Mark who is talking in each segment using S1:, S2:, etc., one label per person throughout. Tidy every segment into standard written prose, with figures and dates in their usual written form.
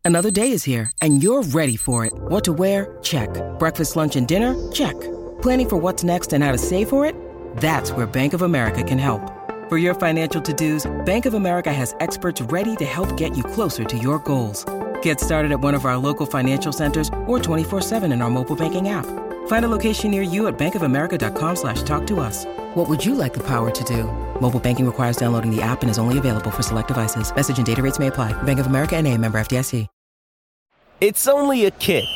S1: Another day is here, and you're ready for it. What to wear? Check. Breakfast, lunch, and dinner? Check. Planning for what's next and how to save for it? That's where Bank of America can help. For your financial to-dos, Bank of America has experts ready to help get you closer to your goals. Get started at one of our local financial centers or 24/7 in our mobile banking app. Find a location near you at bankofamerica.com/talktous. What would you like the power to do? Mobile banking requires downloading the app and is only available for select devices. Message and data rates may apply. Bank of America N.A., member FDIC.
S2: It's only a kick,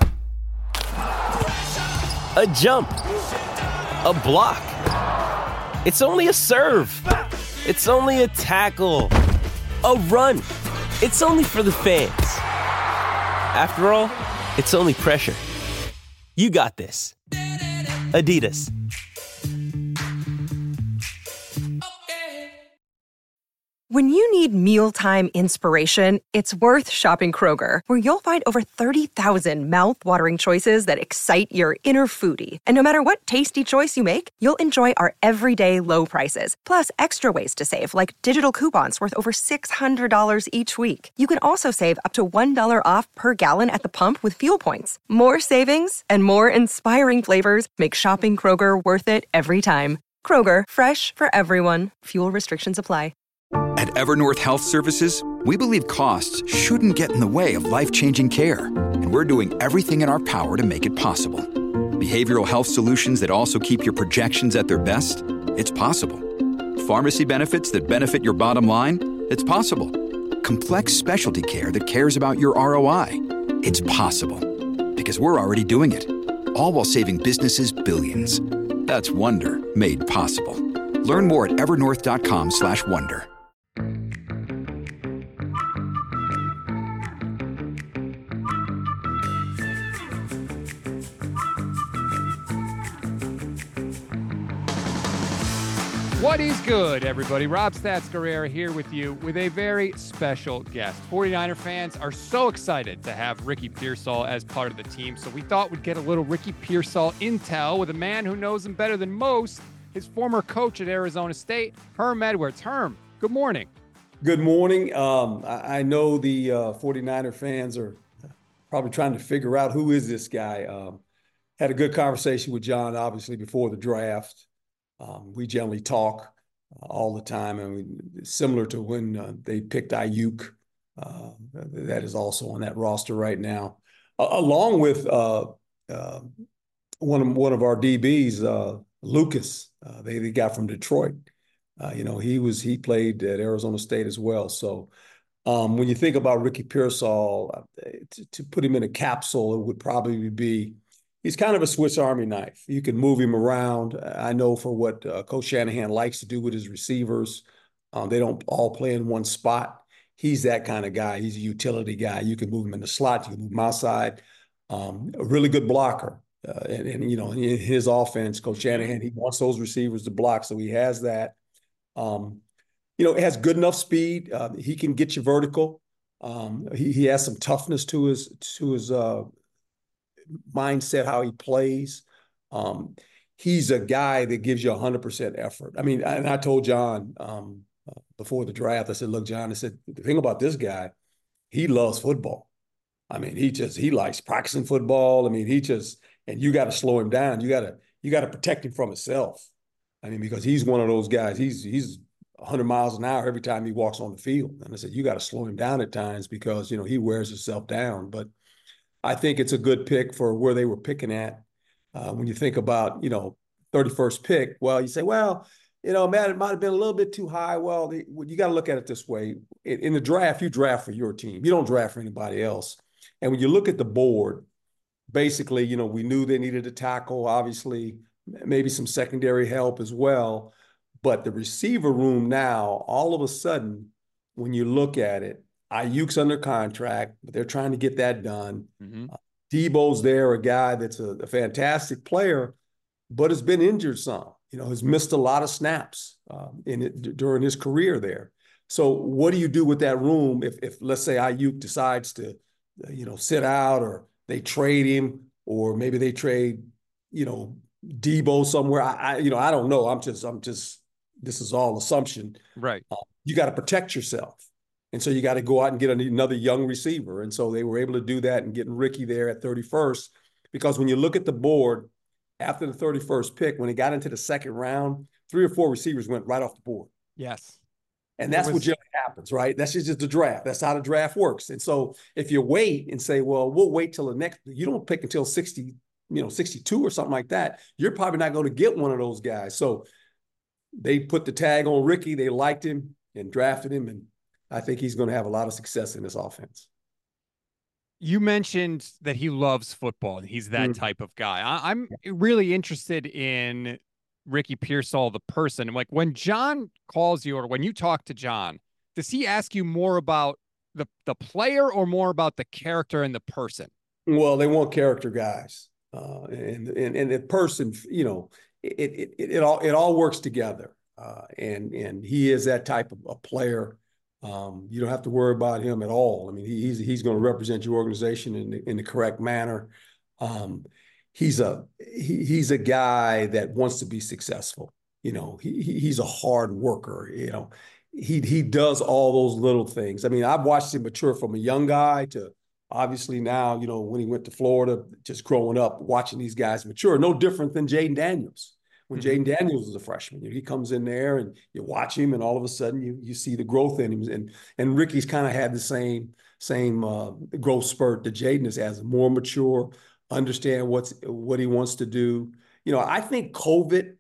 S2: a jump, a block. It's only a serve. It's only a tackle, a run. It's only for the fans. After all, it's only pressure. You got this. Adidas.
S3: When you need mealtime inspiration, it's worth shopping Kroger, where you'll find over 30,000 mouth-watering choices that excite your inner foodie. And no matter what tasty choice you make, you'll enjoy our everyday low prices, plus extra ways to save, like digital coupons worth over $600 each week. You can also save up to $1 off per gallon at the pump with fuel points. More savings and more inspiring flavors make shopping Kroger worth it every time. Kroger, fresh for everyone. Fuel restrictions apply.
S4: At Evernorth Health Services, we believe costs shouldn't get in the way of life-changing care, and we're doing everything in our power to make it possible. Behavioral health solutions that also keep your projections at their best? It's possible. Pharmacy benefits that benefit your bottom line? It's possible. Complex specialty care that cares about your ROI? It's possible. Because we're already doing it. All while saving businesses billions. That's Wonder made possible. Learn more at evernorth.com/wonder.
S5: What is good, everybody? Rob Stats Guerrera here with you with a very special guest. 49er fans are so excited to have Ricky Pearsall as part of the team, so we thought we'd get a little Ricky Pearsall intel with a man who knows him better than most, his former coach at Arizona State, Herm Edwards. Herm, good morning.
S6: Good morning. I know the 49er fans are probably trying to figure out who is this guy. Had a good conversation with John, obviously, before the draft. We generally talk all the time, and similar to when they picked Ayuk, that is also on that roster right now, along with one of our DBs, Lucas. They got from Detroit. He played at Arizona State as well. So when you think about Ricky Pearsall, to put him in a capsule, it would probably be. He's kind of a Swiss Army knife. You can move him around. I know for what Coach Shanahan likes to do with his receivers, they don't all play in one spot. He's that kind of guy. He's a utility guy. You can move him in the slot. You can move him outside. A really good blocker. And in his offense, Coach Shanahan, he wants those receivers to block, so he has that. It has good enough speed. He can get you vertical. He has some toughness to his mindset, how he plays. He's a guy that gives you 100% effort. I mean, and I told John before the draft, I said, look, John, I said, the thing about this guy, he loves football. I mean, he likes practicing football. I mean, and you got to slow him down. You got to protect him from himself. I mean, because he's one of those guys, he's 100 miles an hour every time he walks on the field. And I said, you got to slow him down at times because, he wears himself down. But I think it's a good pick for where they were picking at. When you think about, 31st pick, well, you say, man, it might have been a little bit too high. Well, you got to look at it this way. In the draft, you draft for your team. You don't draft for anybody else. And when you look at the board, basically, we knew they needed a tackle, obviously, maybe some secondary help as well. But the receiver room now, all of a sudden, when you look at it, Ayuk's under contract, but they're trying to get that done. Mm-hmm. Debo's there, a guy that's a fantastic player, but has been injured some. Has missed a lot of snaps during his career there. So what do you do with that room if let's say Ayuk decides to, sit out, or they trade him, or maybe they trade, Debo somewhere? I don't know. I'm just. This is all assumption.
S5: Right.
S6: You got to protect yourself. And so you got to go out and get another young receiver. And so they were able to do that and getting Ricky there at 31st. Because when you look at the board after the 31st pick, when it got into the second round, 3 or 4 receivers went right off the board.
S5: Yes.
S6: And that's what generally happens, right? That's just the draft. That's how the draft works. And so if you wait and say, well, we'll wait till the next, you don't pick until 60, 62 or something like that, you're probably not going to get one of those guys. So they put the tag on Ricky. They liked him and drafted him. And I think he's going to have a lot of success in this offense.
S5: You mentioned that he loves football and he's that type of guy. I'm really interested in Ricky Pearsall, the person. Like when John calls you or when you talk to John, does he ask you more about the player or more about the character and the person?
S6: Well, they want character guys. And the person, it all works together. And he is that type of a player. You don't have to worry about him at all. I mean, he's going to represent your organization in the correct manner. He's a guy that wants to be successful. He's a hard worker. He does all those little things. I mean, I've watched him mature from a young guy to obviously now, when he went to Florida, just growing up, watching these guys mature, no different than Jayden Daniels. When Jayden Daniels was a freshman, he comes in there and you watch him, and all of a sudden you see the growth in him. And Ricky's kind of had the same growth spurt that Jayden has, more mature, understand what he wants to do. I think COVID,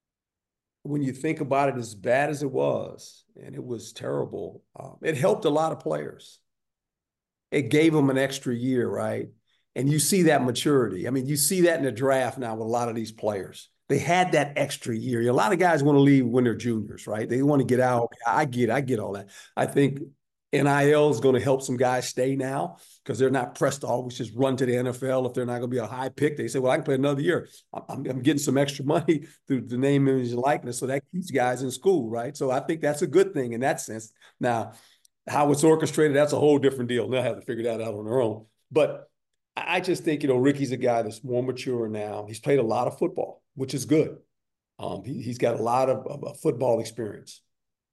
S6: when you think about it, as bad as it was, and it was terrible, it helped a lot of players. It gave them an extra year, right? And you see that maturity. I mean, you see that in the draft now with a lot of these players. They had that extra year. A lot of guys want to leave when they're juniors, right? They want to get out. I get all that. I think NIL is going to help some guys stay now because they're not pressed to always just run to the NFL. If they're not going to be a high pick, they say, well, I can play another year. I'm getting some extra money through the name, image, and likeness. So that keeps guys in school, right? So I think that's a good thing in that sense. Now, how it's orchestrated, that's a whole different deal. They'll have to figure that out on their own. But I just think, Ricky's a guy that's more mature now. He's played a lot of football, which is good. He's got a lot of football experience.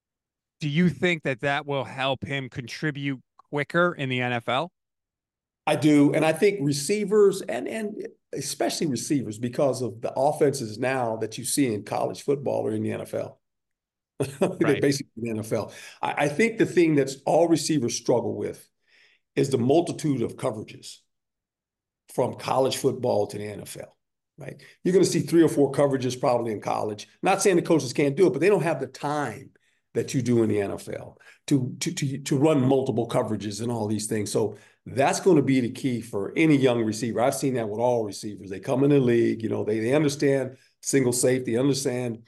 S5: Do you think that will help him contribute quicker in the NFL?
S6: I do. And I think receivers and especially receivers, because of the offenses now that you see in college football or in the NFL. They're basically the NFL. I think the thing that's all receivers struggle with is the multitude of coverages from college football to the NFL, right? You're going to see 3 or 4 coverages probably in college. Not saying the coaches can't do it, but they don't have the time that you do in the NFL to run multiple coverages and all these things. So that's going to be the key for any young receiver. I've seen that with all receivers. They come in the league, they understand single safety, understand,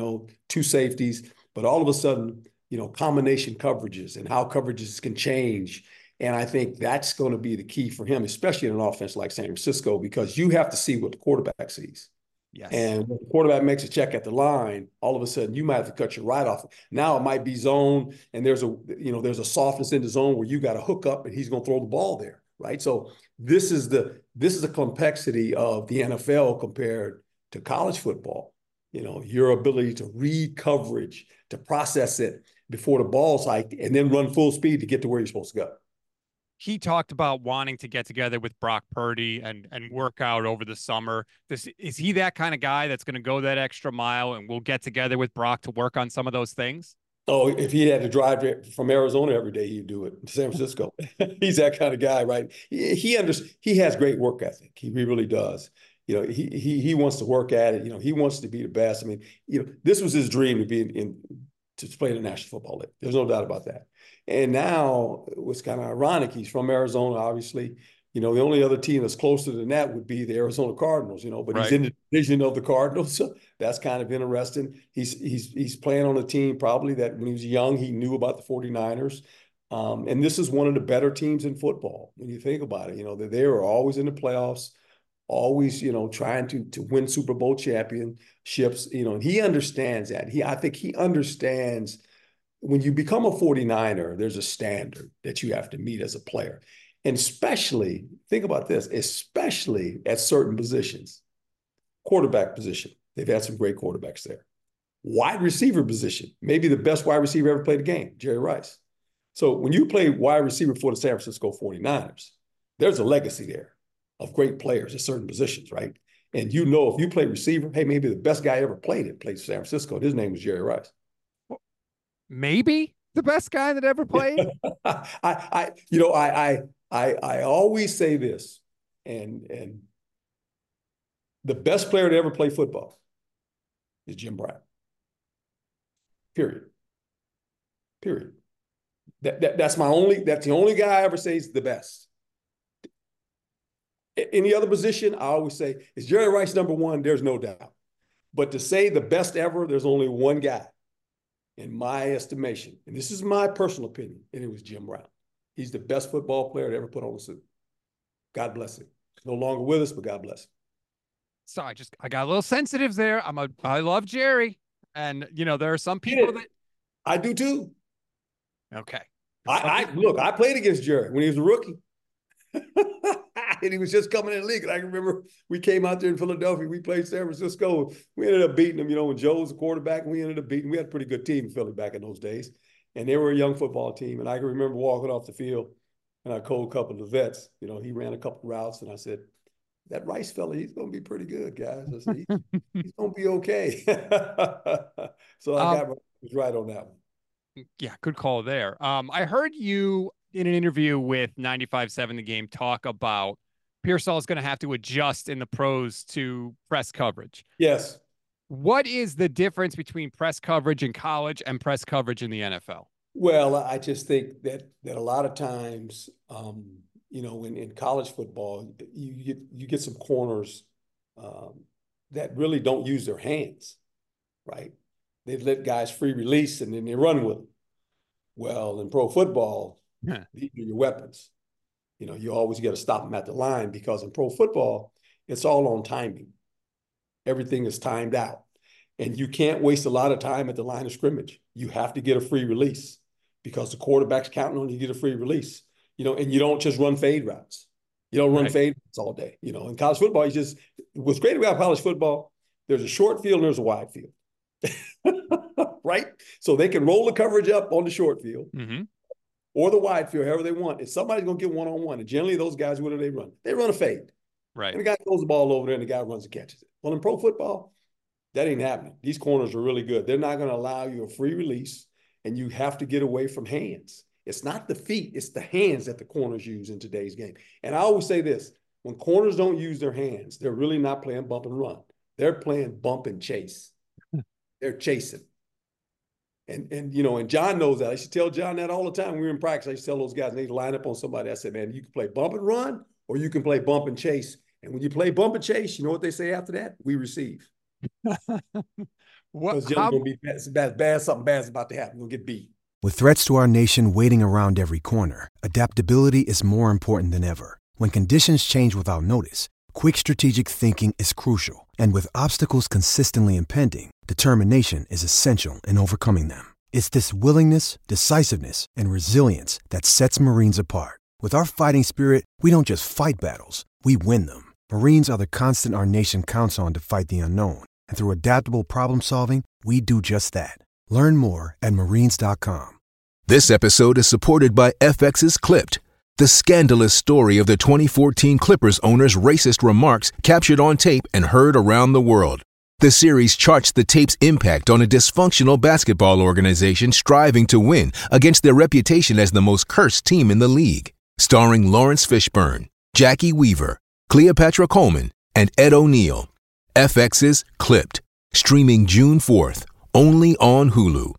S6: 2 safeties, but all of a sudden, combination coverages and how coverages can change. And I think that's going to be the key for him, especially in an offense like San Francisco, because you have to see what the quarterback sees.
S5: Yes.
S6: And when the quarterback makes a check at the line, all of a sudden you might have to cut your right off. Now it might be zone, and there's a softness in the zone where you got to hook up and he's going to throw the ball there, right? So this is the complexity of the NFL compared to college football. Your ability to read coverage, to process it before the ball's hiked, and then run full speed to get to where you're supposed to go.
S5: He talked about wanting to get together with Brock Purdy and work out over the summer. Is he that kind of guy that's going to go that extra mile and we'll get together with Brock to work on some of those things?
S6: Oh, if he had to drive from Arizona every day, he'd do it to San Francisco. He's that kind of guy, right? He has great work ethic. He really does. He wants to work at it. He wants to be the best. I mean, this was his dream to be to play in the National Football League. There's no doubt about that. And now it was kind of ironic. He's from Arizona, obviously. The only other team that's closer than that would be the Arizona Cardinals, but He's in the division of the Cardinals. So that's kind of interesting. He's playing on a team probably that when he was young, he knew about the 49ers. And this is one of the better teams in football when you think about it. They were always in the playoffs, always, trying to win Super Bowl championships, and he understands that. I think he understands when you become a 49er, there's a standard that you have to meet as a player. And especially, think about this, especially at certain positions. Quarterback position, they've had some great quarterbacks there. Wide receiver position, maybe the best wide receiver ever played the game, Jerry Rice. So when you play wide receiver for the San Francisco 49ers, there's a legacy there of great players at certain positions, right? And you know, if you play receiver, hey, maybe the best guy ever played San Francisco. His name was Jerry Rice.
S5: Maybe the best guy that ever played.
S6: I always say this, and the best player to ever play football is Jim Brown. Period. That's the only guy I ever say is the best. Any other position, I always say, is Jerry Rice number one? There's no doubt. But to say the best ever, there's only one guy, in my estimation, and this is my personal opinion, and it was Jim Brown. He's the best football player to ever put on a suit. God bless him. He's no longer with us, but God bless him.
S5: So I got a little sensitive there. I love Jerry, and there are some people that
S6: I do too.
S5: Okay.
S6: I played against Jerry when he was a rookie. And he was just coming in the league. And I remember we came out there in Philadelphia. We played San Francisco. We ended up beating them, when Joe was the quarterback. And we ended up beating. We had a pretty good team in Philly back in those days. And they were a young football team. And I can remember walking off the field, and I called a couple of the vets. He ran a couple of routes. And I said, that Rice fella, he's going to be pretty good, guys. I said, he's going to be okay. So I was right on that one.
S5: Yeah, good call there. I heard you in an interview with 95.7 The Game talk about Pearsall is going to have to adjust in the pros to press coverage.
S6: Yes.
S5: What is the difference between press coverage in college and press coverage in the NFL?
S6: Well, I just think that a lot of times, in college football, you get some corners that really don't use their hands, right? They let guys free release and then they run with them. Well, in pro football, these are your weapons. You always got to stop them at the line, because in pro football, it's all on timing. Everything is timed out. And you can't waste a lot of time at the line of scrimmage. You have to get a free release, because the quarterback's counting on you to get a free release. And you don't just run fade routes. You don't run fade routes all day. In college football, what's great about college football, there's a short field and there's a wide field. Right? So they can roll the coverage up on the short field or the wide field, however they want. If somebody's going to get one-on-one, and generally those guys, what do they run? They run a fade.
S5: Right.
S6: And the guy throws the ball over there and the guy runs and catches it. Well, in pro football, that ain't happening. These corners are really good. They're not going to allow you a free release, and you have to get away from hands. It's not the feet, it's the hands that the corners use in today's game. And I always say this, when corners don't use their hands, they're really not playing bump and run. They're playing bump and chase. They're chasing. And John knows that. I used to tell John that all the time when we were in practice. I used to tell those guys, and they'd line up on somebody. I said, man, you can play bump and run, or you can play bump and chase. And when you play bump and chase, you know what they say after that? We receive. Because going to be bad, something bad's about to happen. We'll get beat.
S7: With threats to our nation waiting around every corner, adaptability is more important than ever. When conditions change without notice, quick strategic thinking is crucial. And with obstacles consistently impending, determination is essential in overcoming them. It's this willingness, decisiveness, and resilience that sets Marines apart. With our fighting spirit, we don't just fight battles, we win them. Marines are the constant our nation counts on to fight the unknown. And through adaptable problem solving, we do just that. Learn more at marines.com.
S8: This episode is supported by FX's Clipped, the scandalous story of the 2014 Clippers owner's racist remarks captured on tape and heard around the world. The series charts the tape's impact on a dysfunctional basketball organization striving to win against their reputation as the most cursed team in the league. Starring Lawrence Fishburne, Jackie Weaver, Cleopatra Coleman, and Ed O'Neill. FX's Clipped, streaming June 4th, only on Hulu.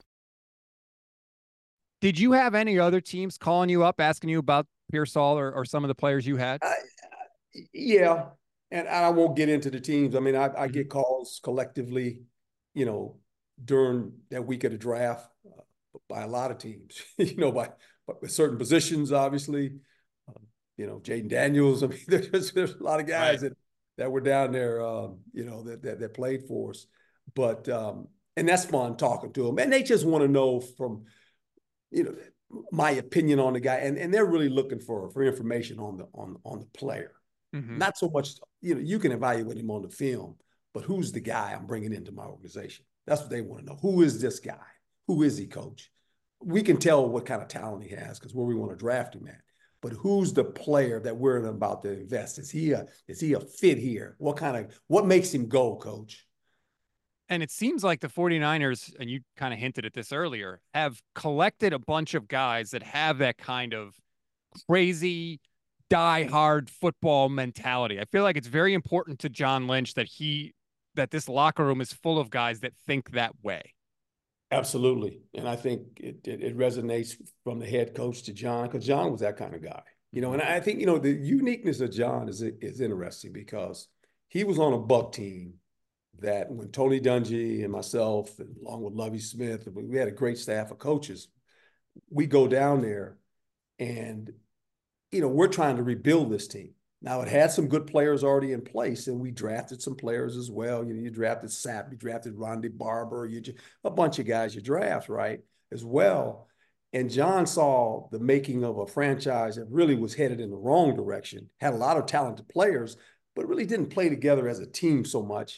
S5: Did you have any other teams calling you up, asking you about Pearsall or some of the players you had?
S6: Yeah, and I won't get into the teams. I mean, I get calls collectively, during that week of the draft by a lot of teams, by certain positions, obviously. Jaden Daniels. I mean, there's a lot of guys that were down there, that played for us. But and that's fun talking to them, and they just want to know from, my opinion on the guy, and they're really looking for information on the player. Mm-hmm. Not so much, you can evaluate him on the film, but who's the guy I'm bringing into my organization? That's what they want to know. Who is this guy? Who is he, coach? we can tell what kind of talent he has because where we want to draft him at. But who's the player that we're about to invest? Is he a fit here? What makes him go, Coach?
S5: And it seems like the 49ers, and you kind of hinted at this earlier, have collected a bunch of guys that have that kind of crazy, die-hard football mentality. I feel like it's very important to John Lynch that this locker room is full of guys that think that way.
S6: Absolutely. And I think it resonates from the head coach to John, because John was that kind of guy. And I think, the uniqueness of John is interesting because he was on a Buck team that when Tony Dungy and myself, and along with Lovie Smith, we had a great staff of coaches. We go down there and, we're trying to rebuild this team. Now, it had some good players already in place, and we drafted some players as well. You drafted Sapp, you drafted Ronde Barber, a bunch of guys you draft, right, as well. And John saw the making of a franchise that really was headed in the wrong direction, had a lot of talented players, but really didn't play together as a team so much.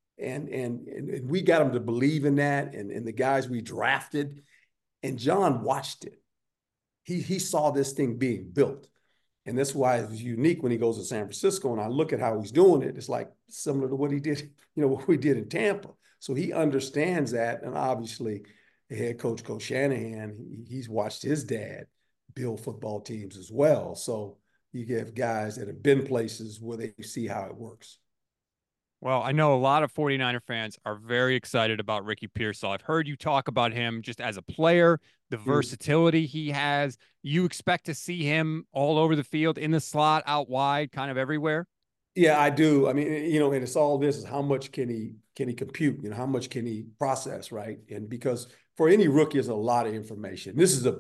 S6: And we got him to believe in that, and the guys we drafted. And John watched it. He saw this thing being built. And that's why it was unique when he goes to San Francisco. And I look at how he's doing it. It's like similar to what he did, what we did in Tampa. So he understands that. And obviously, the head coach, Coach Shanahan, he's watched his dad build football teams as well. So you get guys that have been places where they see how it works.
S5: Well, I know a lot of 49er fans are very excited about Ricky Pearsall. I've heard you talk about him just as a player, the versatility he has. You expect to see him all over the field, in the slot, out wide, kind of everywhere?
S6: Yeah, I do. I mean, and it's all this is how much can he compute? How much can he process, right? And because for any rookie, it's a lot of information. This is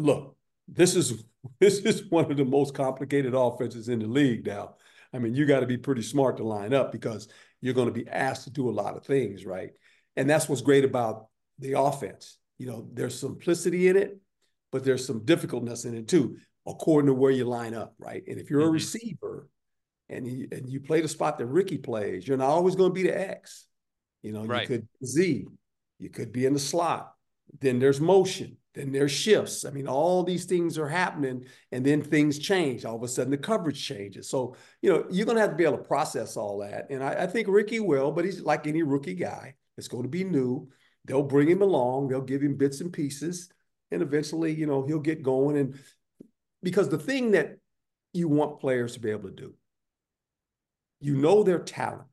S6: one of the most complicated offenses in the league now. I mean, you got to be pretty smart to line up because you're going to be asked to do a lot of things, right? And that's what's great about the offense. There's simplicity in it, but there's some difficultness in it too, according to where you line up, right? And if you're a receiver and you play the spot that Ricky plays, you're not always going to be the X.
S5: Right.
S6: You could be Z, you could be in the slot. Then there's motion. Then there's shifts. I mean, all these things are happening, and then things change. All of a sudden, the coverage changes. So, you're going to have to be able to process all that. And I think Ricky will, but he's like any rookie guy. It's going to be new. They'll bring him along. They'll give him bits and pieces. And eventually, he'll get going. And because the thing that you want players to be able to do, they're talented.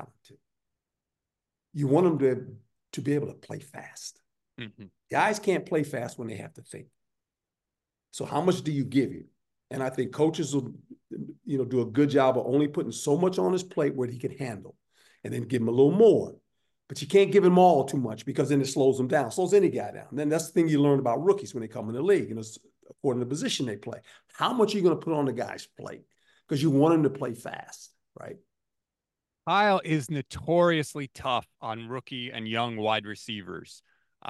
S6: You want them to be able to play fast. Mm-hmm. Guys can't play fast when they have to think. So how much do you give him? And I think coaches will, do a good job of only putting so much on his plate where he can handle, and then give him a little more. But you can't give him all too much because then it slows him down, slows any guy down. And then that's the thing you learn about rookies when they come in the league, according to the position they play. How much are you going to put on the guy's plate? Because you want him to play fast, right?
S5: Kyle is notoriously tough on rookie and young wide receivers.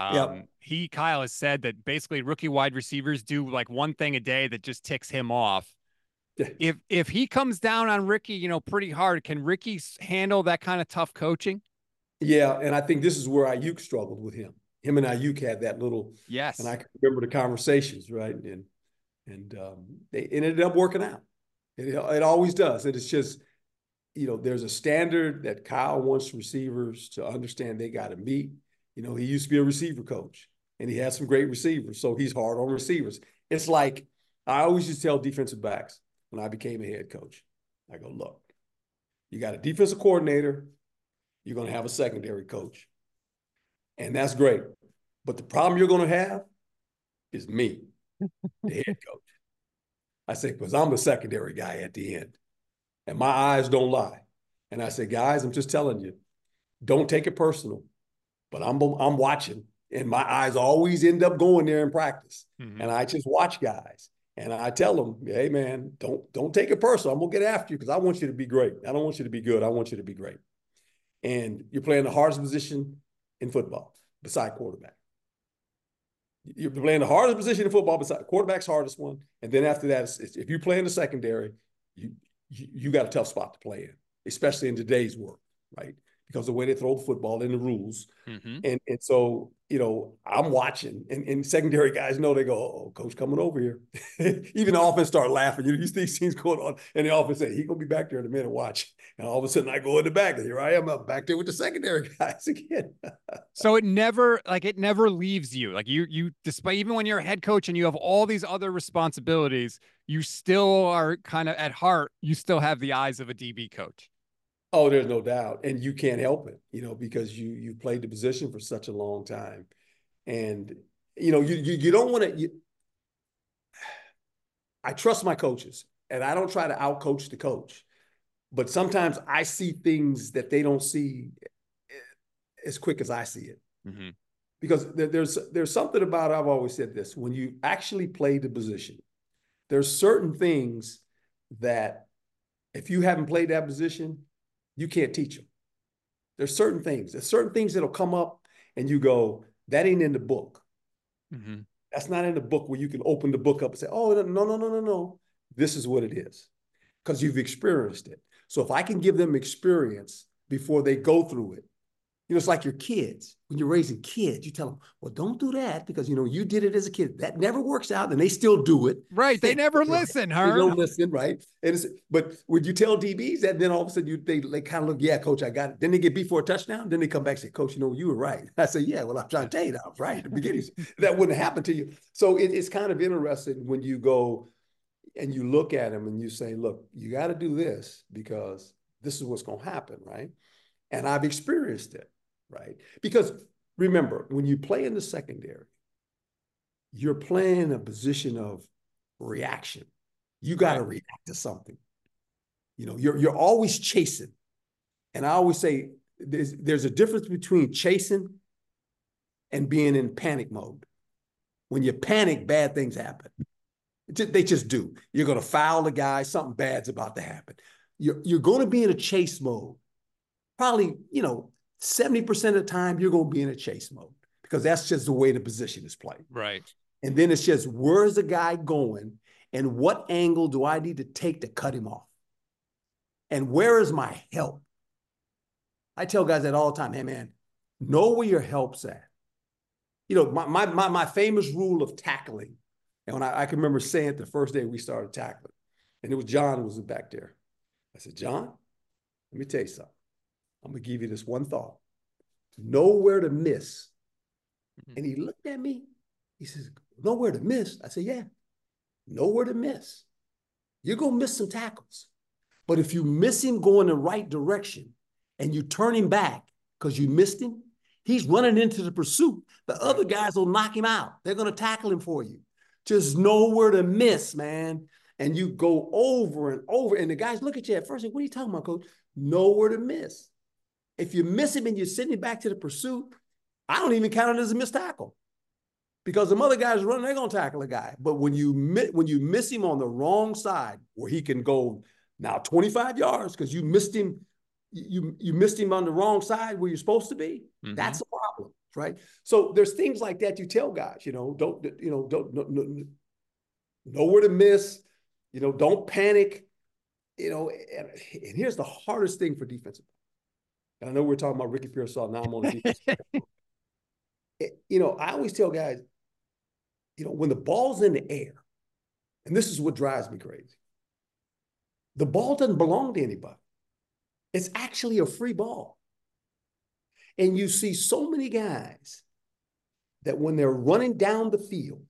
S5: Kyle has said that basically rookie wide receivers do like one thing a day that just ticks him off. If he comes down on Ricky, pretty hard, can Ricky handle that kind of tough coaching?
S6: Yeah, and I think this is where Ayuk struggled with him. Him and Ayuk had that little,
S5: yes.
S6: And I can remember the conversations, right? And it ended up working out. It always does. And it's just, there's a standard that Kyle wants receivers to understand they got to meet. He used to be a receiver coach, and he had some great receivers, so he's hard on receivers. It's like I always used to tell defensive backs when I became a head coach, I go, look, you got a defensive coordinator, you're going to have a secondary coach, and that's great. But the problem you're going to have is me, the head coach. I said, because I'm the secondary guy at the end, and my eyes don't lie. And I said, guys, I'm just telling you, don't take it personal. But I'm watching, and my eyes always end up going there in practice. Mm-hmm. And I just watch guys, and I tell them, hey, man, don't take it personal. I'm going to get after you because I want you to be great. I don't want you to be good. I want you to be great. And you're playing the hardest position in football beside quarterback. You're playing the hardest position in football beside quarterback's hardest one. And then after that, if you play in the secondary, you got a tough spot to play in, especially in today's world, right? because of the way they throw the football and the rules.
S5: Mm-hmm.
S6: And so, I'm watching, and secondary guys know, they go, oh, coach coming over here. Even the offense start laughing. You see things going on, and the offense say, he's going to be back there in a minute, watch. And all of a sudden I go in the back, and here I am, I'm back there with the secondary guys again.
S5: So it never leaves you. Like you, despite, even when you're a head coach and you have all these other responsibilities, you still are kind of, at heart, you still have the eyes of a DB coach.
S6: Oh, there's no doubt. And you can't help it, because you played the position for such a long time. And, you don't want to, I trust my coaches, and I don't try to outcoach the coach, but sometimes I see things that they don't see as quick as I see it.
S5: Mm-hmm.
S6: Because there's something about, I've always said this, when you actually play the position, there's certain things that if you haven't played that position, you can't teach them. There's certain things that'll come up and you go, that ain't in the book.
S5: Mm-hmm.
S6: That's not in the book where you can open the book up and say, oh, no. This is what it is, because you've experienced it. So if I can give them experience before they go through it, it's like your kids. When you're raising kids, you tell them, well, don't do that because, you did it as a kid. That never works out, and they still do it.
S5: Right. They never listen, Herb.
S6: They don't listen, right? But would you tell DBs that, then all of a sudden they kind of look, yeah, coach, I got it. Then they get beat for a touchdown. Then they come back and say, coach, you were right. I say, yeah, well, I'm trying to tell you that I was right at the beginning. That wouldn't happen to you. So it's kind of interesting when you go and you look at them and you say, look, you got to do this because this is what's going to happen, right? And I've experienced it. Right? Because remember, when you play in the secondary, you're playing in a position of reaction. You got to react to something. You're always chasing. And I always say there's a difference between chasing and being in panic mode. When you panic, bad things happen. They just do. You're going to foul the guy. Something bad's about to happen. You're going to be in a chase mode. Probably, 70% of the time, you're going to be in a chase mode because that's just the way the position is played.
S5: Right.
S6: And then it's just, where's the guy going and what angle do I need to take to cut him off? And where is my help? I tell guys that all the time. Hey, man, know where your help's at. My famous rule of tackling. And when I can remember saying it the first day we started tackling, and it was John who was back there. I said, John, let me tell you something. I'm going to give you this one thought. Know where to miss. And he looked at me. He says, know where to miss? I said, yeah, know where to miss. You're going to miss some tackles. But if you miss him going the right direction and you turn him back because you missed him, he's running into the pursuit. The other guys will knock him out. They're going to tackle him for you. Just know where to miss, man. And you go over and over. And the guys look at you at first and say, what are you talking about, coach? Know where to miss. If you miss him and you're sending him back to the pursuit, I don't even count it as a missed tackle because the other guys running, they're going to tackle a guy. But when you miss him on the wrong side where he can go now 25 yards because you missed him, you missed him on the wrong side where you're supposed to be, that's a problem, right? So there's things like that you tell guys, don't know where to miss, don't panic, and here's the hardest thing for defensive. And I know we're talking about Ricky Pearsall. Now I'm on the defense. I always tell guys, when the ball's in the air, and this is what drives me crazy, the ball doesn't belong to anybody. It's actually a free ball. And you see so many guys that when they're running down the field,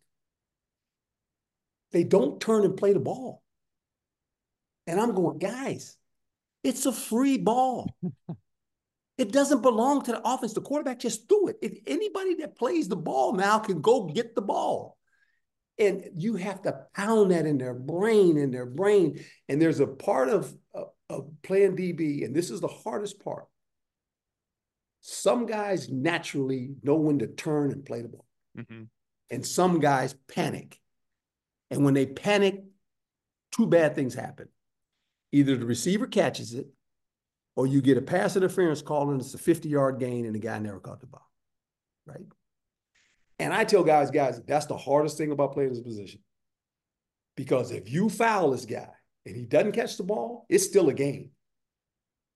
S6: they don't turn and play the ball. And I'm going, guys, it's a free ball. It doesn't belong to the offense. The quarterback just threw it. If anybody that plays the ball now can go get the ball. And you have to pound that in their brain. And there's a part of playing DB, and this is the hardest part. Some guys naturally know when to turn and play the ball. Mm-hmm. And some guys panic. And when they panic, two bad things happen. Either the receiver catches it, or you get a pass interference call and it's a 50-yard gain and the guy never caught the ball, right? And I tell guys, that's the hardest thing about playing this position. Because if you foul this guy and he doesn't catch the ball, it's still a game.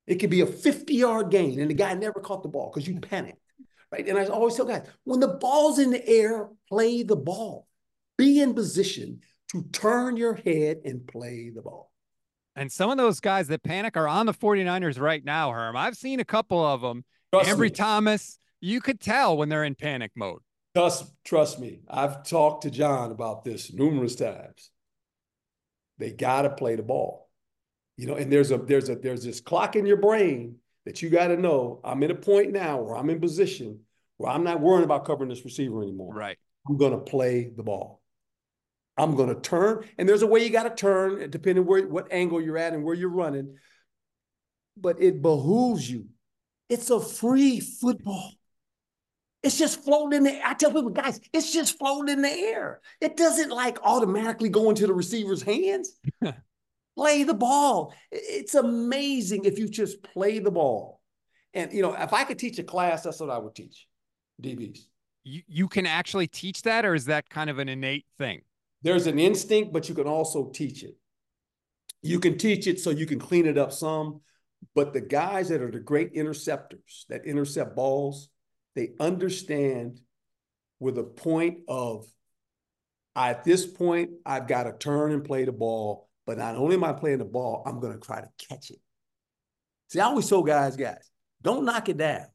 S6: It could be a 50-yard gain, and the guy never caught the ball because you panicked, right? And I always tell guys, when the ball's in the air, play the ball. Be in position to turn your head and play the ball.
S5: And some of those guys that panic are on the 49ers right now, Herm. I've seen a couple of them. Ambry Thomas, you could tell when they're in panic mode.
S6: Trust me. I've talked to John about this numerous times. They got to play the ball. You know, and there's this clock in your brain that you got to know, I'm in a point now where I'm in position where I'm not worrying about covering this receiver anymore.
S5: Right.
S6: I'm going to play the ball. I'm going to turn, and there's a way you got to turn, depending what angle you're at and where you're running. But it behooves you. It's a free football. It's just floating in the air. I tell people, guys, it's just floating in the air. It doesn't like automatically go into the receiver's hands. Play the ball. It's amazing if you just play the ball. And, you know, if I could teach a class, that's what I would teach, DBs.
S5: You can actually teach that, or is that kind of an innate thing?
S6: There's an instinct, but you can also teach it. You can teach it so you can clean it up some, but the guys that are the great interceptors that intercept balls, they understand with a point of, at this point, I've got to turn and play the ball, but not only am I playing the ball, I'm going to try to catch it. See, I always tell guys, don't knock it down.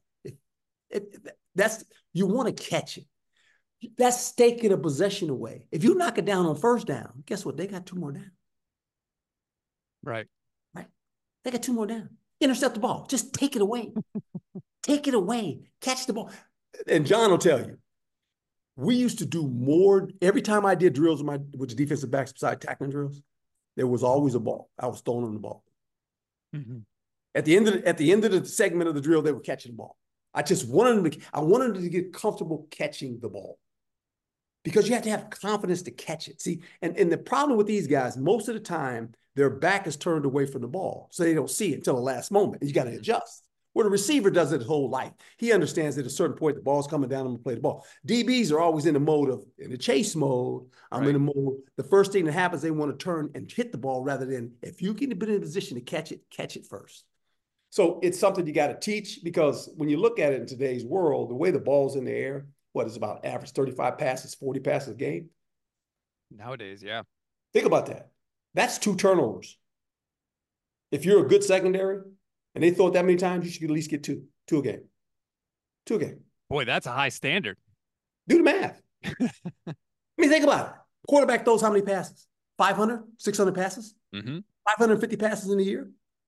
S6: You want to catch it. That's taking a possession away. If you knock it down on first down, guess what? They got 2 more down.
S5: Right.
S6: They got 2 more down. Intercept the ball. Just take it away. Take it away. Catch the ball. And John will tell you, we used to do more. Every time I did drills with the defensive backs beside tackling drills, there was always a ball. I was throwing them the ball. Mm-hmm. At the end of the segment of the drill, they were catching the ball. I wanted them to get comfortable catching the ball, because you have to have confidence to catch it. See, and the problem with these guys, most of the time, their back is turned away from the ball, so they don't see it until the last moment. And you got to adjust. Where the receiver does it his whole life. He understands that at a certain point, the ball's coming down, I'm going to play the ball. DBs are always in the chase mode. I'm in the mode. The first thing that happens, they want to turn and hit the ball rather than, if you can be in a position to catch it first. So it's something you got to teach, because when you look at it in today's world, the way the ball's in the air, what is about average 35 passes, 40 passes a game?
S5: Nowadays, yeah.
S6: Think about that. That's 2 turnovers. If you're a good secondary and they throw it that many times, you should at least get 2 a game. 2 a game.
S5: Boy, that's a high standard.
S6: Do the math. I mean, think about it. Quarterback throws how many passes? 500, 600 passes? 550 passes in a year?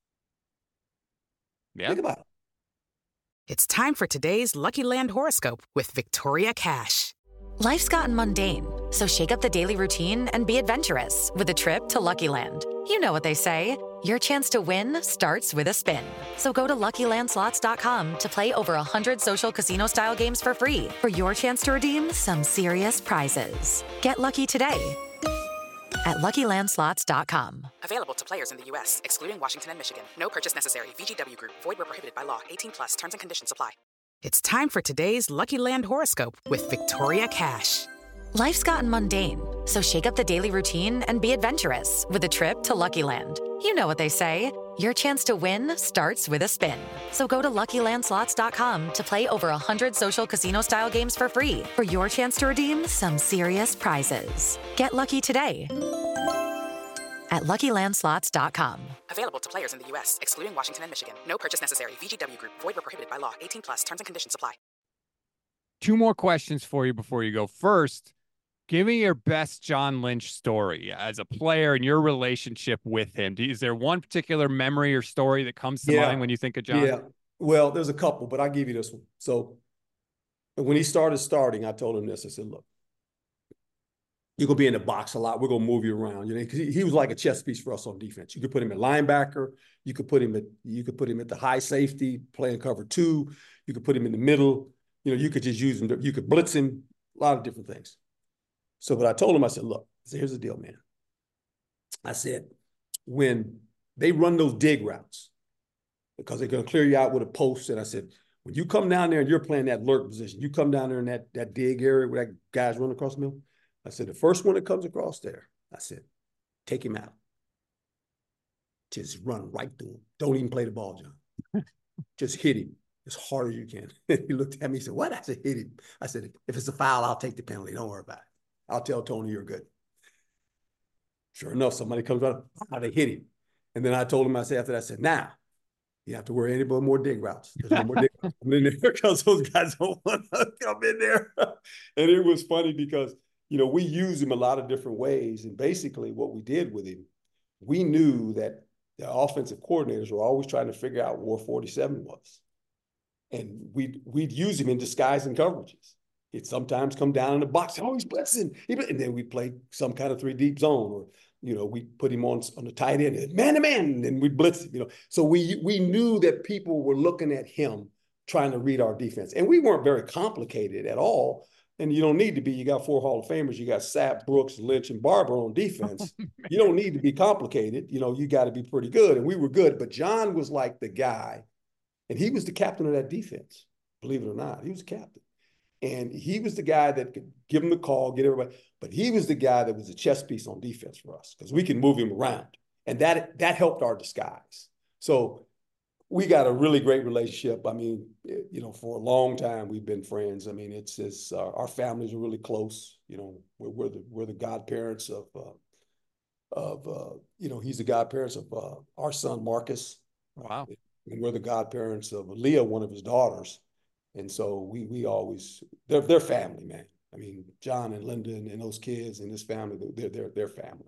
S5: Yeah.
S6: Think about it.
S9: It's time for today's Lucky Land horoscope with Victoria Cash.
S10: Life's gotten mundane, so shake up the daily routine and be adventurous with a trip to Lucky Land. You know what they say, your chance to win starts with a spin. So go to LuckyLandSlots.com to play over 100 social casino-style games for free for your chance to redeem some serious prizes. Get lucky today at LuckyLandSlots.com.
S9: Available to players in the U.S., excluding Washington and Michigan. No purchase necessary. VGW Group. Void where prohibited by law. 18+. Terms and conditions apply. It's time for today's Lucky Land horoscope with Victoria Cash.
S10: Life's gotten mundane, so shake up the daily routine and be adventurous with a trip to Lucky Land. You know what they say, your chance to win starts with a spin. So go to LuckyLandSlots.com to play over 100 social casino-style games for free for your chance to redeem some serious prizes. Get lucky today at LuckyLandSlots.com.
S9: Available to players in the U.S., excluding Washington and Michigan. No purchase necessary. VGW Group. Void where prohibited by law. 18+. Terms and conditions apply.
S5: 2 more questions for you before you go. First, give me your best John Lynch story as a player and your relationship with him. Is there one particular memory or story that comes to mind when you think of John?
S6: Yeah. Well, there's a couple, but I'll give you this one. So when he starting, I told him this. I said, look, you're going to be in the box a lot. We're going to move you around. You know, 'cause he was like a chess piece for us on defense. You could put him at linebacker. You could put him at the high safety, playing cover 2. You could put him in the middle. You know, you could just use him. You could blitz him, a lot of different things. So but I told him, I said, look, here's the deal, man. I said, when they run those dig routes, because they're going to clear you out with a post, and I said, when you come down there and you're playing that lurk position, you come down there in that dig area where that guy's running across the middle, I said, the first one that comes across there, I said, take him out. Just run right through him. Don't even play the ball, John. Just hit him as hard as you can. He looked at me and said, what? I said, hit him. I said, if it's a foul, I'll take the penalty. Don't worry about it. I'll tell Tony you're good. Sure enough, somebody comes out, they hit him. And then I told him, I said, after that, I said, now, you have to worry any more dig routes. There's no more dig routes coming in there because those guys don't want to come in there. And it was funny because, we used him a lot of different ways. And basically what we did with him, we knew that the offensive coordinators were always trying to figure out where 47 was. And we'd use him in disguise and coverages. He'd sometimes come down in the box, oh, he's blitzing. And then we'd play some kind of 3 deep zone, or, we put him on the tight end, man to man, and we'd blitz him, So we knew that people were looking at him trying to read our defense. And we weren't very complicated at all. And you don't need to be. You got 4 Hall of Famers. You got Sapp, Brooks, Lynch, and Barber on defense. You don't need to be complicated. You got to be pretty good. And we were good. But John was like the guy, and he was the captain of that defense, believe it or not. He was the captain. And he was the guy that could give him the call, get everybody. But he was the guy that was a chess piece on defense for us because we can move him around. And that helped our disguise. So we got a really great relationship. I mean, for a long time, we've been friends. I mean, it's our families are really close. We're the godparents of he's the godparents of our son, Marcus.
S5: Wow.
S6: And we're the godparents of Leah, one of his daughters. And so we always, they're family, man. I mean, John and Linda and those kids and this family, they're family.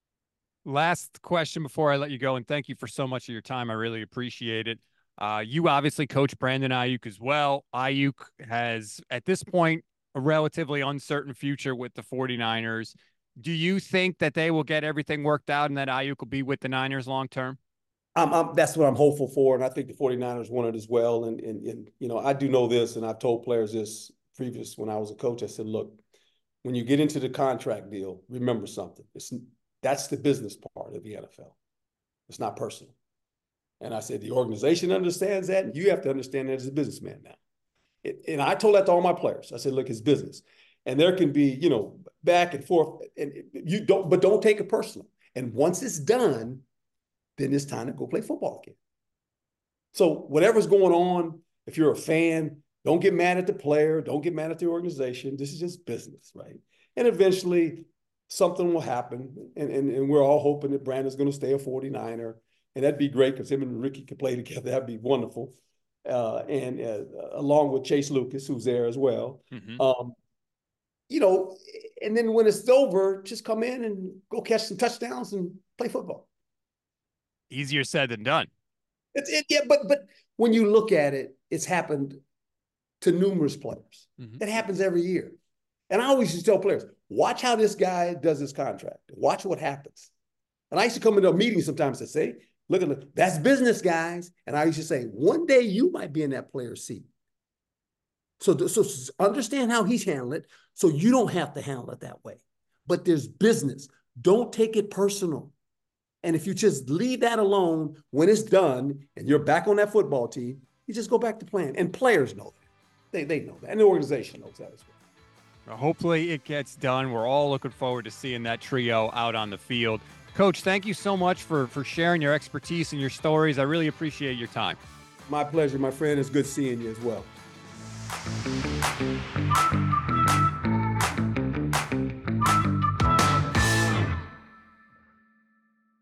S5: Last question before I let you go, and thank you for so much of your time. I really appreciate it. You obviously coach Brandon Aiyuk as well. Aiyuk has, at this point, a relatively uncertain future with the 49ers. Do you think that they will get everything worked out and that Aiyuk will be with the Niners long term?
S6: That's what I'm hopeful for, and I think the 49ers want it as well. And I do know this, and I've told players this previous when I was a coach. I said, look, when you get into the contract deal, remember something. That's the business part of the NFL. It's not personal. And I said, the organization understands that, and you have to understand that as a businessman now. And I told that to all my players. I said, look, it's business. And there can be, back and forth, and don't take it personal. And once it's done, then it's time to go play football again. So whatever's going on, if you're a fan, don't get mad at the player. Don't get mad at the organization. This is just business, right? And eventually something will happen. And we're all hoping that Brandon's going to stay a 49er. And that'd be great because him and Ricky could play together. That'd be wonderful. And along with Chase Lucas, who's there as well. Mm-hmm. And then when it's over, just come in and go catch some touchdowns and play football.
S5: Easier said than done.
S6: Yeah, but when you look at it, it's happened to numerous players. Mm-hmm. It happens every year. And I always used to tell players, watch how this guy does his contract. Watch what happens. And I used to come into a meeting sometimes and say, look, that's business, guys. And I used to say, one day you might be in that player's seat. So understand how he's handling it so you don't have to handle it that way. But there's business. Don't take it personal. And if you just leave that alone when it's done and you're back on that football team, you just go back to playing. And players know that. They know that. And the organization knows that as well.
S5: Well, hopefully it gets done. We're all looking forward to seeing that trio out on the field. Coach, thank you so much for sharing your expertise and your stories. I really appreciate your time.
S6: My pleasure, my friend. It's good seeing you as well.